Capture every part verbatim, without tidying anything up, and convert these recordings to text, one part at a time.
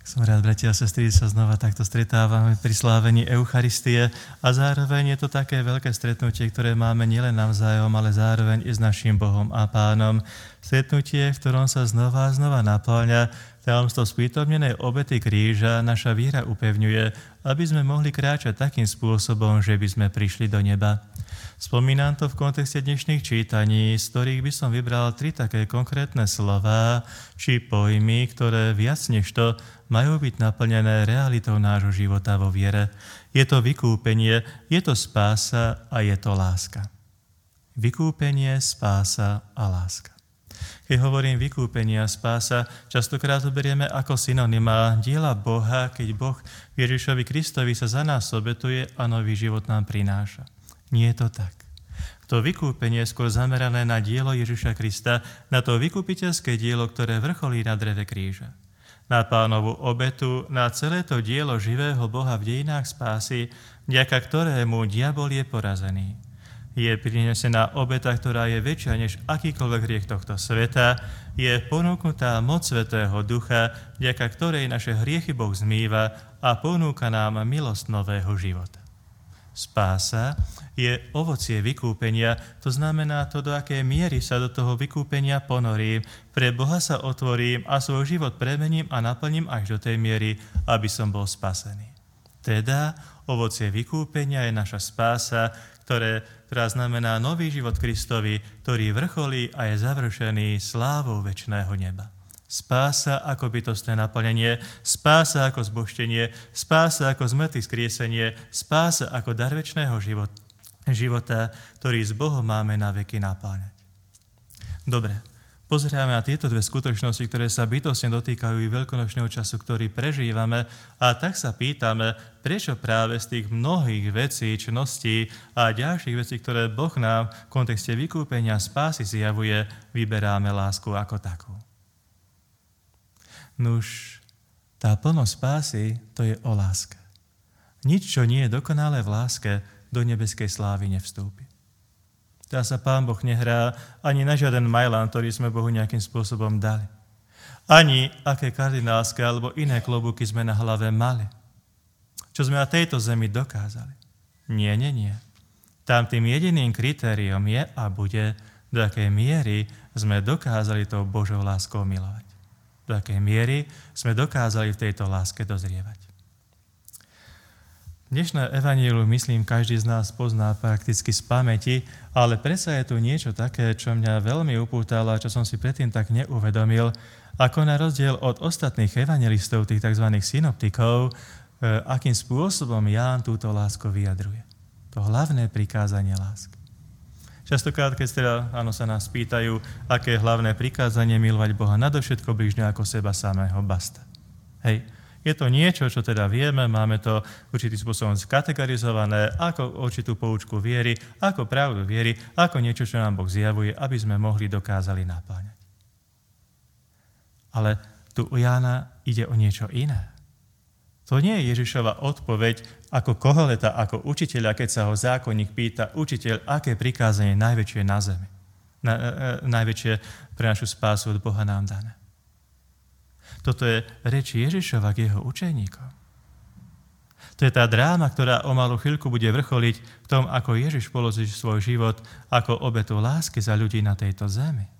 Som rád, bratia a sestry, sa znova takto stretávame pri slávení Eucharistie a zároveň je to také veľké stretnutie, ktoré máme nielen navzájom, ale zároveň i s našim Bohom a Pánom. Stretnutie, v ktorom sa znova a znova naplňa tajomstvo sprítomnenej obety kríža, naša víra upevňuje, aby sme mohli kráčať takým spôsobom, že by sme prišli do neba. Spomínam to v kontexte dnešných čítaní, z ktorých by som vybral tri také konkrétne slová či pojmy, ktoré viac než to majú byť naplnené realitou nášho života vo viere. Je to vykúpenie, je to spása a je to láska. Vykúpenie, spása a láska. Keď hovorím vykúpenie a spása, častokrát to berieme ako synonyma diela Boha, keď Boh Ježišovi Kristovi sa za nás obetuje a nový život nám prináša. Nie je to tak. To vykúpenie je skôr zamerané na dielo Ježiša Krista, na to vykupiteľské dielo, ktoré vrcholí na dreve kríža. Na Pánovu obetu, na celé to dielo živého Boha v dejinách spásy, vďaka ktorému diabol je porazený. Je prinesená obeta, ktorá je väčšia než akýkoľvek hriech tohto sveta, je ponúknutá moc Svätého Ducha, vďaka ktorej naše hriechy Boh zmýva a ponúka nám milosť nového života. Spása je ovocie vykúpenia, to znamená to, do akej miery sa do toho vykúpenia ponorím, pre Boha sa otvorím a svoj život premením a naplním až do tej miery, aby som bol spasený. Teda ovocie vykúpenia je naša spása, ktoré, ktorá znamená nový život Kristovi, ktorý vrcholí a je završený slávou večného neba. Spása ako bytostné naplnenie, spása ako zbožtenie, spása ako zmrtvých skriesenie, spása ako dar večného života, života, ktorý s Bohom máme na veky napáňať. Dobre, pozeráme na tieto dve skutočnosti, ktoré sa bytostne dotýkajú i veľkonočného času, ktorý prežívame, a tak sa pýtame, prečo práve z tých mnohých vecí, čností a ďalších vecí, ktoré Boh nám v kontexte vykúpenia spásy zjavuje, vyberáme lásku ako takú. Nuž, tá plnosť spásy, to je o láske. Nič, čo nie je dokonalé v láske, do nebeskej slávy nevstúpi. Tá sa Pán Boh nehrá ani na žiaden majlán, ktorý sme Bohu nejakým spôsobom dali. Ani aké kardinálske alebo iné klobúky sme na hlave mali. Čo sme na tejto zemi dokázali. Nie, nie, nie. Tam tým jediným kritériom je a bude, do akej miery sme dokázali tou Božou láskou milovať. Do akej miery sme dokázali v tejto láske dozrievať. Dnešné evanjelium, myslím, každý z nás pozná prakticky z pamäti, ale predsa je tu niečo také, čo mňa veľmi upútalo a čo som si predtým tak neuvedomil, ako na rozdiel od ostatných evanjelistov, tých tzv. Synoptikov, akým spôsobom Ján túto lásku vyjadruje. To hlavné prikázanie lásky. Častokrát, keď teda, áno, sa nás pýtajú, aké je hlavné prikázanie milovať Boha nadovšetko bližného ako seba samého, basta. Hej, je to niečo, čo teda vieme, máme to určitým spôsobom skategorizované ako určitú poučku viery, ako pravdu viery, ako niečo, čo nám Boh zjavuje, aby sme mohli dokázali napáňať. Ale tu u Jána ide o niečo iné. To nie je Ježišova odpoveď ako Koheleta, ako učiteľa, keď sa ho zákonník pýta, učiteľ, aké prikázanie je najväčšie na zemi, na, e, najväčšie pre našu spásu od Boha nám dané. Toto je reč Ježišova k jeho učeníkom. To je tá dráma, ktorá o malú chvíľku bude vrcholiť v tom, ako Ježiš položí svoj život ako obetu lásky za ľudí na tejto zemi.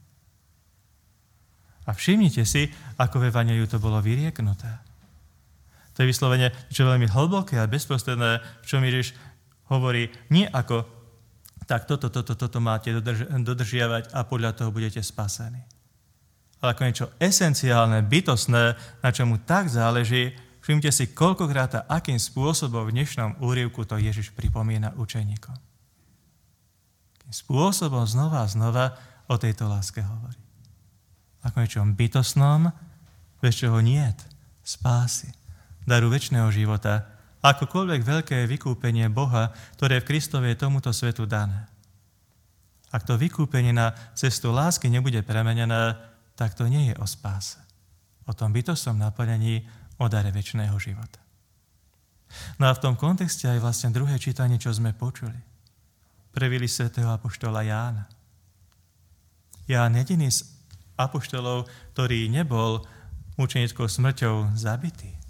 A všimnite si, ako v evanjeliu to bolo vyrieknuté. To je vyslovene čo veľmi hlboké a bezprostredné, v čom Ježiš hovorí nie ako tak toto, toto, toto máte dodrž- dodržiavať a podľa toho budete spasení. Ale ako niečo esenciálne, bytostné, na čomu tak záleží, všimte si, koľkokrát a akým spôsobom v dnešnom úryvku to Ježiš pripomína učeníkom. Akým spôsobom znova a znova o tejto láske hovorí. Ako niečom bytostnom, bez čoho niet spásy, daru večného života, akokoľvek veľké vykúpenie Boha, ktoré v Kristovi je tomuto svetu dané. Ak to vykúpenie na cestu lásky nebude premenené, tak to nie je o spáse. O tom bytostnom naplnení, o dare večného života. No a v tom kontexte aj vlastne druhé čítanie, čo sme počuli. Prvý list svätého apoštola Jána. Ján jediný z apoštolov, ktorý nebol mučenickou smrťou zabitý.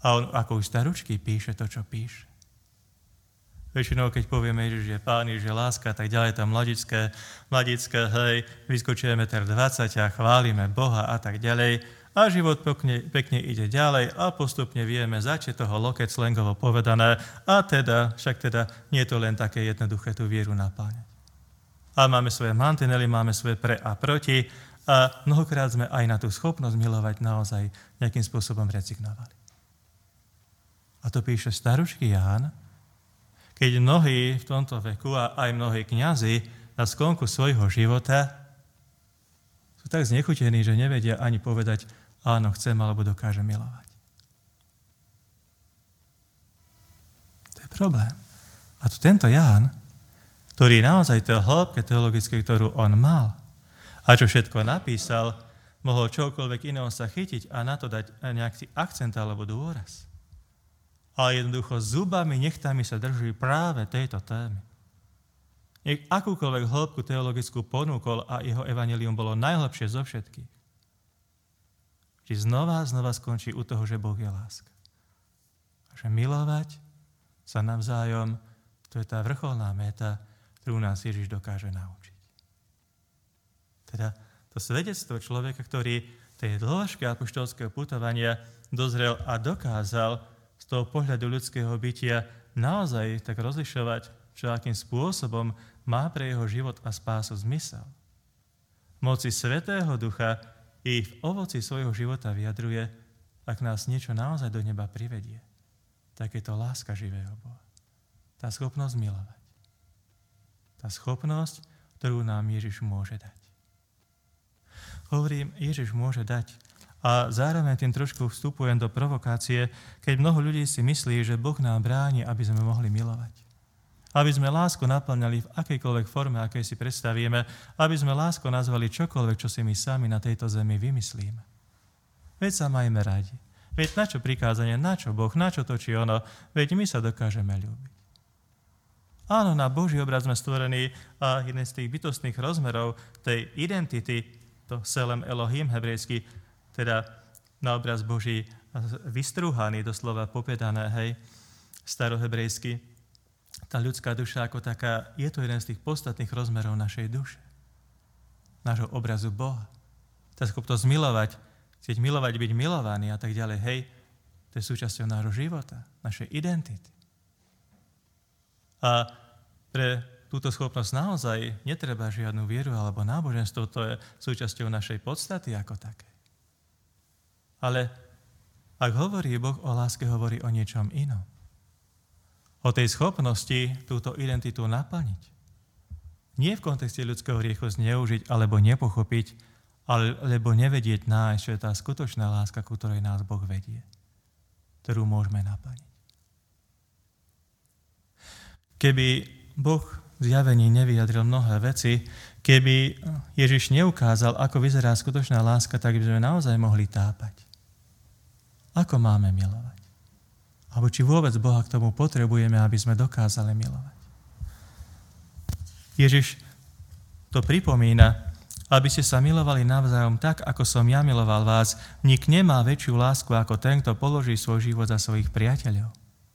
A on ako už staručky píše to, čo píše. Väčšinou, keď povieme, že je Pán, že je láska, tak ďalej tam mladické, mladické, hej, vyskočujeme ter dvadsať a chválime Boha a tak ďalej. A život pekne, pekne ide ďalej a postupne vieme začať toho loket slangovo povedané a teda, však teda nie je to len také jednoduché tú vieru napáňať. A máme svoje mantinely, máme svoje pre a proti a mnohokrát sme aj na tú schopnosť milovať naozaj nejakým spôsobom rezignovali. A to píše staručký Ján, keď mnohí v tomto veku a aj mnohí kňazi na sklonku svojho života sú tak znechutení, že nevedia ani povedať áno, chcem alebo dokážem milovať. To je problém. A tu tento Ján, ktorý naozaj to hĺbke teologické, ktorú on mal a čo všetko napísal, mohol čokoľvek iného sa chytiť a na to dať nejaký akcent alebo dôraz. Ale jednoducho zubami, nechtami sa drží práve tejto témy. Nech akúkoľvek hĺbku teologickú ponúkol a jeho evanjelium bolo najhlbšie zo všetkých. Či znova, znova skončí u toho, že Boh je láska. A že milovať sa navzájom, to je tá vrcholná meta, ktorú nás Ježiš dokáže naučiť. Teda to svedectvo človeka, ktorý tej dĺžke apoštolského putovania dozrel a dokázal z toho pohľadu ľudského bytia naozaj tak rozlišovať, čo akým spôsobom má pre jeho život a spásu zmysel. Moci Svätého Ducha i v ovoci svojho života vyjadruje, ak nás niečo naozaj do neba privedie, tak je to láska živého Boha. Tá schopnosť milovať. Tá schopnosť, ktorú nám Ježiš môže dať. Hovorím, Ježiš môže dať. A zároveň tým trošku vstupujem do provokácie, keď mnoho ľudí si myslí, že Boh nám bráni, aby sme mohli milovať. Aby sme lásku naplňali v akejkoľvek forme, akej si predstavíme, aby sme lásku nazvali čokoľvek, čo si my sami na tejto zemi vymyslíme. Veď sa majme radi. Veď na čo prikázanie, na čo Boh, na čo to či ono, veď my sa dokážeme ľúbiť. Áno, na Boží obraz sme stvorení a jeden z tých bytostných rozmerov tej identity, to Selem Elohim hebrejsky, teda na obraz Boží vystrúhaný, doslova popiedané, hej, starohebrejsky. Tá ľudská duša ako taká, je to jeden z tých podstatných rozmerov našej duše. Nášho obrazu Boha. Tá schopnosť milovať, chcieť milovať, byť milovaný a tak ďalej, hej, to je súčasťou nášho života, našej identity. A pre túto schopnosť naozaj netreba žiadnu vieru alebo náboženstvo, to je súčasťou našej podstaty ako také. Ale ak hovorí Boh o láske, hovorí o niečom inom. O tej schopnosti túto identitu naplniť. Nie v kontexte ľudského hriechu zneužiť alebo nepochopiť, alebo nevedieť nájsť, čo je tá skutočná láska, ku ktorej nás Boh vedie, ktorú môžeme naplniť. Keby Boh v zjavení nevyjadril mnohé veci, keby Ježiš neukázal, ako vyzerá skutočná láska, tak by sme naozaj mohli tápať. Ako máme milovať? Alebo či vôbec Boha k tomu potrebujeme, aby sme dokázali milovať? Ježiš to pripomína, aby ste sa milovali navzájom tak, ako som ja miloval vás. Nik nemá väčšiu lásku ako ten, kto položí svoj život za svojich priateľov.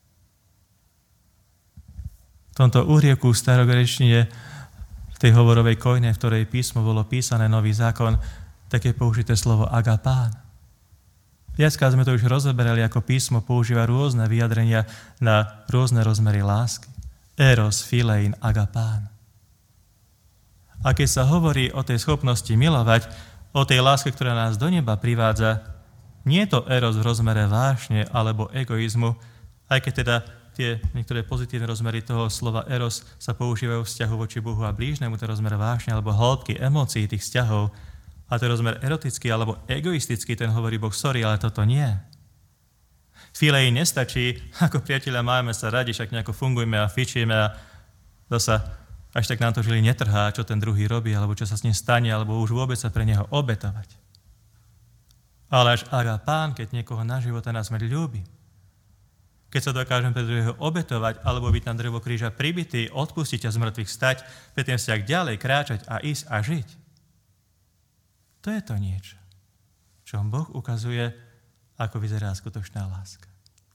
V tomto úrieku v starogrečtine, v tej hovorovej kojne, v ktorej písmo bolo písané Nový zákon, také použité slovo agapán. Viackrát sme to už rozoberali, ako písmo používa rôzne vyjadrenia na rôzne rozmery lásky. Eros, filein, agapán. A keď sa hovorí o tej schopnosti milovať, o tej láske, ktorá nás do neba privádza, nie je to eros v rozmere vášne alebo egoizmu, aj keď teda tie niektoré pozitívne rozmery toho slova eros sa používajú v vzťahu voči Bohu a blížnemu, to rozmer vášne alebo hĺbky emócií tých vzťahov, a to rozmer erotický alebo egoistický, ten hovorí Boh, sorry, ale toto nie. Filei nestačí, ako priatelia máme sa radi, však nejako fungujeme a fičíme a zasa až tak nám to žili netrhá, čo ten druhý robí, alebo čo sa s ním stane, alebo už vôbec sa pre neho obetovať. Ale až agapán, keď niekoho na života na smrť ľúbi. Keď sa dokážem pre druhého obetovať, alebo byť na drevo kríža pribitý, odpustiť a z mŕtvych stať, predtým sa ďalej kráčať a ísť a žiť. To je to niečo, čo Boh ukazuje, ako vyzerá skutočná láska.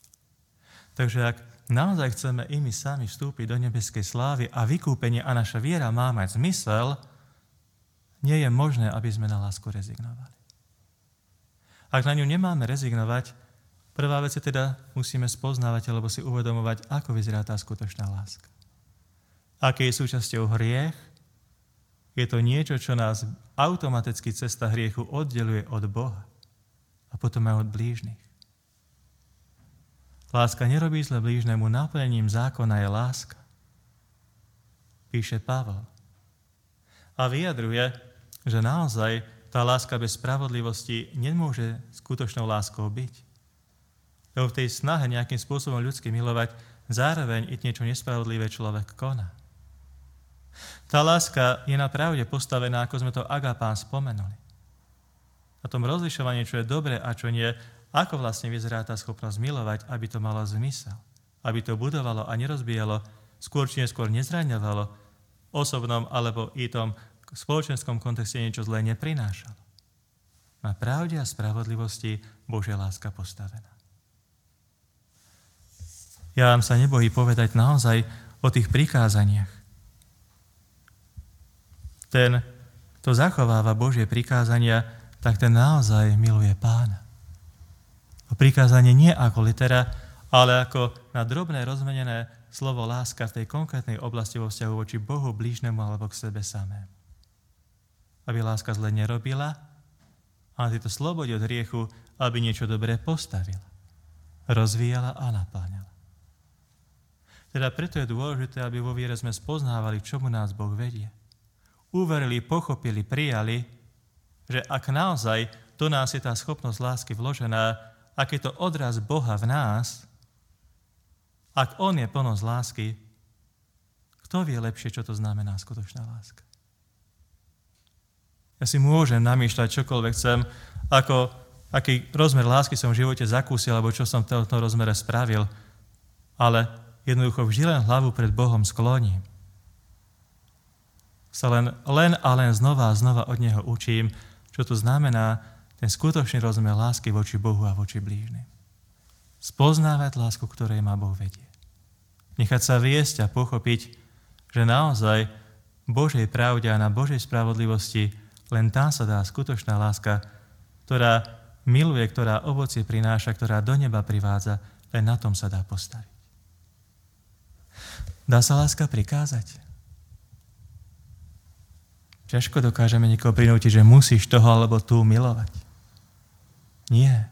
Takže ak naozaj chceme i my sami vstúpiť do nebeskej slávy a vykúpenie a naša viera má mať zmysel, nie je možné, aby sme na lásku rezignovali. Ak na ňu nemáme rezignovať, prvá vec je teda musíme spoznávať alebo si uvedomovať, ako vyzerá tá skutočná láska. Aké je súčasťou hriech? Je to niečo, čo nás automaticky cesta hriechu oddeluje od Boha a potom aj od blížnych. Láska nerobí zle blížnemu, naplnením zákona je láska. Píše Pavol. A vyjadruje, že naozaj tá láska bez spravodlivosti nemôže skutočnou láskou byť. Lebo v tej snahe nejakým spôsobom ľudsky milovať, zároveň i niečo nespravodlivé človek koná. Tá láska je na pravde postavená, ako sme to agapán spomenuli. Na tom rozlišovaní, čo je dobre a čo nie, ako vlastne vyzerá tá schopnosť milovať, aby to malo zmysel, aby to budovalo a nerozbíjalo, skôr či neskôr nezraňovalo, osobnom alebo i tom spoločenskom kontexte niečo zlé neprinášalo. Na pravde a spravodlivosti Božia láska postavená. Ja vám sa nebojí povedať naozaj o tých prikázaniach. Ten, kto zachováva Božie prikázania, tak ten naozaj miluje Pána. Prikázanie nie ako litera, ale ako na drobné rozmenené slovo láska v tej konkrétnej oblasti vo vzťahu voči Bohu, blížnemu alebo k sebe samému. Aby láska zle nerobila, a tieto slobode od hriechu, aby niečo dobré postavila, rozvíjala a napáňala. Teda preto je dôležité, aby vo viere sme spoznávali, čomu nás Boh vedie. Uverili, pochopili, prijali, že ak naozaj do nás je tá schopnosť lásky vložená, ak je to odraz Boha v nás, ak On je plnosť lásky, kto vie lepšie, čo to znamená skutočná láska? Ja si môžem namýšľať čokoľvek chcem, ako, aký rozmer lásky som v živote zakúsil, alebo čo som v tomto rozmere spravil, ale jednoducho vždy len hlavu pred Bohom skloním. Sa len, len a len znova a znova od Neho učím, čo to znamená ten skutočný rozmer lásky voči Bohu a voči blížnym. Spoznávať lásku, ktorej ma Boh vedie. Nechať sa viesť a pochopiť, že naozaj Božej pravde a na Božej spravodlivosti len tam sa dá skutočná láska, ktorá miluje, ktorá ovocie prináša, ktorá do neba privádza, len na tom sa dá postaviť. Dá sa láska prikázať? Ťažko dokážeme niekoho prinútiť, že musíš toho alebo tú milovať. Nie.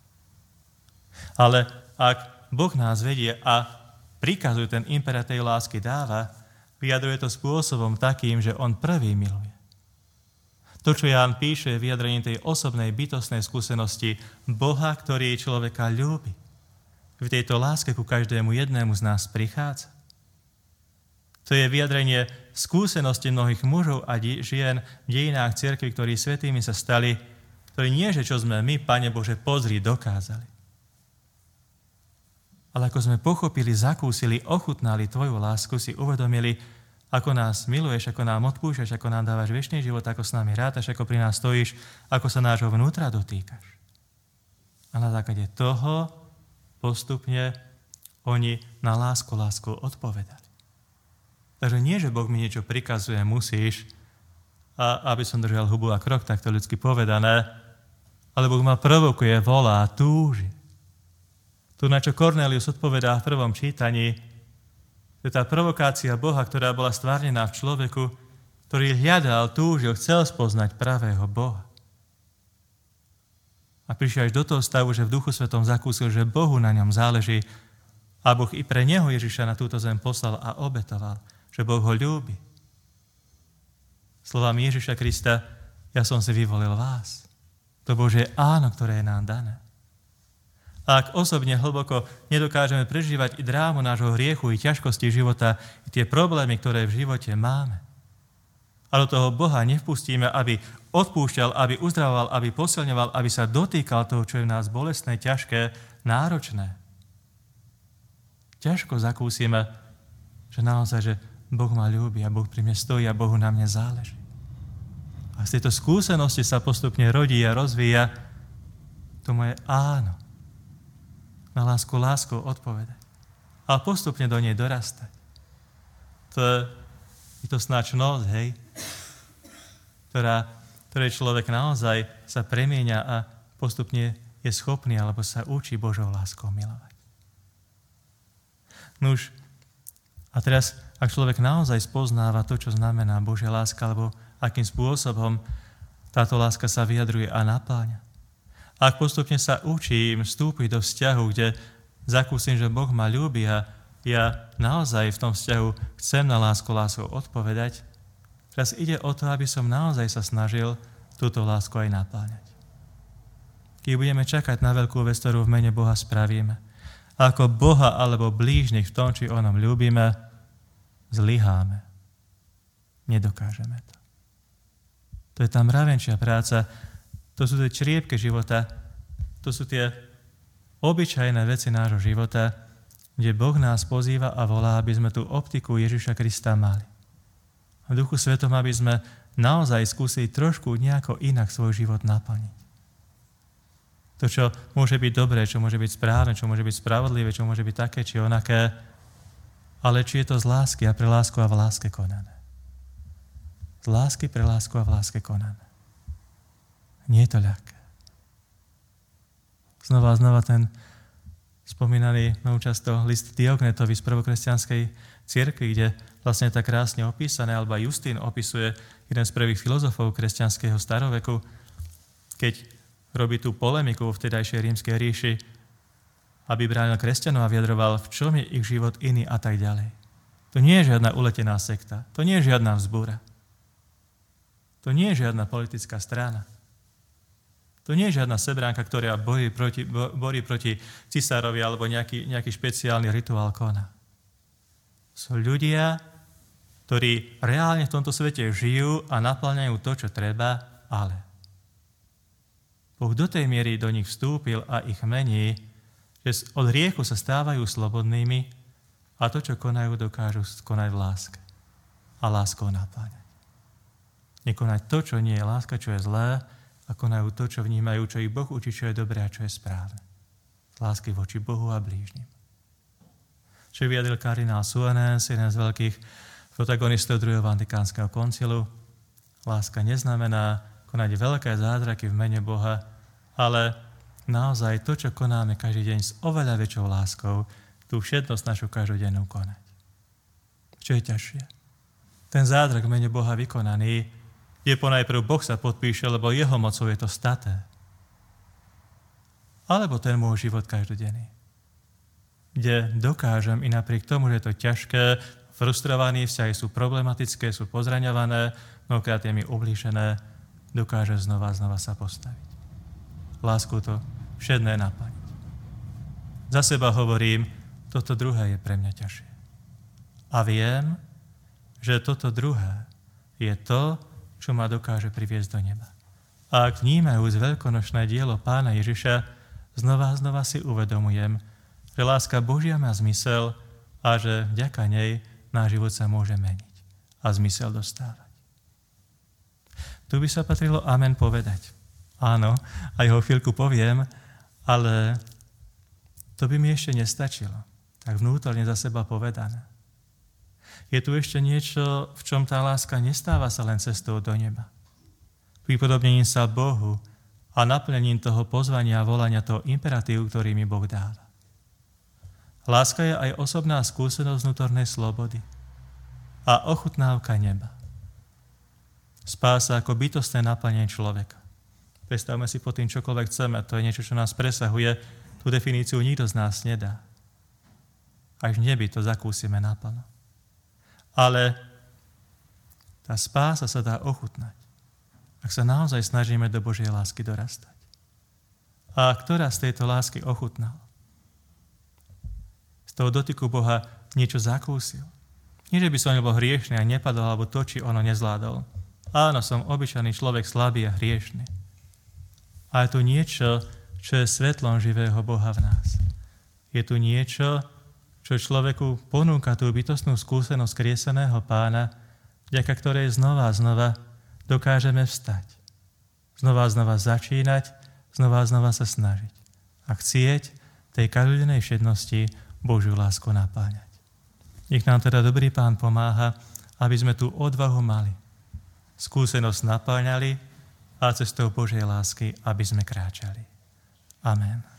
Ale ak Boh nás vedie a prikazuje ten imperatív lásky dáva, vyjadruje to spôsobom takým, že On prvý miluje. To, čo Ján píše, je vyjadrenie tej osobnej bytostnej skúsenosti Boha, ktorý človeka ľúbi. V tejto láske ku každému jednému z nás prichádza. To je vyjadrenie skúsenosti mnohých mužov a žien v dejinách cirkvi, ktorí svätými sa stali, ktorí nie, že čo sme my, Pane Bože, pozri, dokázali. Ale ako sme pochopili, zakúsili, ochutnali Tvoju lásku, si uvedomili, ako nás miluješ, ako nám odpúšťaš, ako nám dávaš večný život, ako s nami rátaš, ako pri nás stojíš, ako sa nášho vnútra dotýkaš. A na základe toho postupne oni na lásku, lásku odpovedali. Takže nie, že Boh mi niečo prikazuje, musíš, a aby som držal hubu a krok, takto ľudsky povedané, ale Boh ma provokuje, volá, túži. Tu, na čo Kornélius odpovedá v prvom čítaní, to je tá provokácia Boha, ktorá bola stvárnená v človeku, ktorý hľadal, túžil, chcel spoznať pravého Boha. A prišiel až do toho stavu, že v Duchu Svetom zakúsil, že Bohu na ňom záleží a Boh i pre neho Ježiša na túto zem poslal a obetoval, že Boh ho ľúbi. Slovami Ježiša Krista, ja som si vyvolil vás. To Božie áno, ktoré je nám dané. A ak osobne hlboko nedokážeme prežívať i drámu nášho hriechu, i ťažkosti života, i tie problémy, ktoré v živote máme, a do toho Boha nevpustíme, aby odpúšťal, aby uzdravoval, aby posilňoval, aby sa dotýkal toho, čo je v nás bolestné, ťažké, náročné, ťažko zakúsime, že naozaj, že Boh ma ľúbi a Boh pri mne stojí a Bohu na mne záleží. A z tejto skúsenosti sa postupne rodí a rozvíja to moje áno. Na lásku láskou odpovedať. a postupne do nej dorastať. To je, je to snáď noc, hej, ktorá, ktorej človek naozaj sa premieňa a postupne je schopný alebo sa učí Božou láskou milovať. Nuž, a teraz, ak človek naozaj spoznáva to, čo znamená Božia láska, alebo akým spôsobom táto láska sa vyjadruje a napáňa. Ak postupne sa učím vstúpiť do vzťahu, kde zakúsim, že Boh ma ľúbi a ja naozaj v tom vzťahu chcem na lásku láskou odpovedať, teraz ide o to, aby som naozaj sa snažil túto lásku aj napáňať. Keď budeme čakať na veľkú vec, ktorú v mene Boha spravíme, ako Boha alebo blížnych v tom, či o ňom ľúbime, zlyháme. Nedokážeme to. To je tá mravenčia práca, to sú tie čriepky života, to sú tie obyčajné veci nášho života, kde Boh nás pozýva a volá, aby sme tú optiku Ježiša Krista mali. V Duchu Svetom, aby sme naozaj skúsili trošku nejako inak svoj život naplniť. To, čo môže byť dobré, čo môže byť správne, čo môže byť spravodlivé, čo môže byť také či onaké, ale či je to z lásky a pre lásku a v láske konané. Z lásky pre lásku a v láske konané. Nie je to ľahké. Znova a znova ten spomínaný mnoho často list Diognetovi z prvokresťanskej cirkvi, kde vlastne tak krásne opísané, alebo aj Justín opisuje jeden z prvých filozofov kresťanského staroveku, keď robí tú polemiku v vtedajšej rímskej ríši, aby bránil kresťanov a vyjadroval, v čom je ich život iný a tak ďalej. To nie je žiadna uletená sekta, to nie je žiadna vzbúra. To nie je žiadna politická strana. To nie je žiadna sebránka, ktorá borí proti, borí proti cisárovi alebo nejaký, nejaký špeciálny rituál koná. Sú ľudia, ktorí reálne v tomto svete žijú a naplňajú to, čo treba, ale Boh do tej miery do nich vstúpil a ich mení, že od hriechu sa stávajú slobodnými a to, čo konajú, dokážu konať v láske a láskou napáňať. Nekonať to, čo nie je láska, čo je zlé, a konajú to, čo vnímajú, čo ich Boh učí, čo je dobré a čo je správne. Z lásky voči Bohu a blížnym. Čo vyjadril kardinál Suenens, jeden z veľkých protagonistov druhého Vatikánskeho koncilu. Láska neznamená konať veľké zázraky v mene Boha, ale naozaj to, čo konáme každý deň s oveľa väčšou láskou, tú všetnosť našu každodennú konať. Čo je ťažšie? Ten zázrak v mene Boha vykonaný je ponajprv Boh sa podpíše, lebo jeho mocou je to staté. Alebo ten môj život každodenný, kde dokážem i napriek tomu, že je to ťažké, frustrovaní, vzťahy sú problematické, sú pozraňované, mnohokrát je mi ublížené, dokážem znova a znova sa postaviť. Lásku to všetné naplniť. Za seba hovorím, toto druhé je pre mňa ťažšie. A viem, že toto druhé je to, čo ma dokáže priviesť do neba. A ak vnímajúc veľkonočné dielo Pána Ježiša, znova a znova si uvedomujem, že láska Božia má zmysel a že vďaka nej náš život sa môže meniť a zmysel dostávať. Tu by sa patrilo amen povedať. Áno, aj ho chvíľku poviem, ale to by mi ešte nestačilo. Tak vnútorne za seba povedané. Je tu ešte niečo, v čom tá láska nestáva sa len cestou do neba. Pripodobnením sa Bohu a naplnením toho pozvania a volania, toho imperatívu, ktorý mi Boh dáva. Láska je aj osobná skúsenosť vnútornej slobody a ochutnávka neba. Spása ako bytostné naplnenie človeka. Predstavme si pod tým čokoľvek chceme, to je niečo, čo nás presahuje, tú definíciu nikto z nás nedá. Až v nebi to zakúsime naplno. Ale tá spása sa dá ochutnať, ak sa naozaj snažíme do Božej lásky dorastať. A ktorá z tejto lásky ochutnal? Z toho dotyku Boha niečo zakúsil. Nie, že by som nebol hriešný a nepadol, alebo to, či ono nezvládol. Áno, som obyčajný človek, slabý a hriešný. A je tu niečo, čo je svetlom živého Boha v nás. Je tu niečo, čo človeku ponúka tú bytostnú skúsenosť krieseného Pána, vďaka ktorej znova a znova dokážeme vstať. Znova a znova začínať, znova a znova sa snažiť. A chcieť tej každodennej všednosti Božiu lásku napáňať. Nech nám teda dobrý Pán pomáha, aby sme tú odvahu mali, skúsenosť napáňali a cestou Božej lásky, aby sme kráčali. Amen.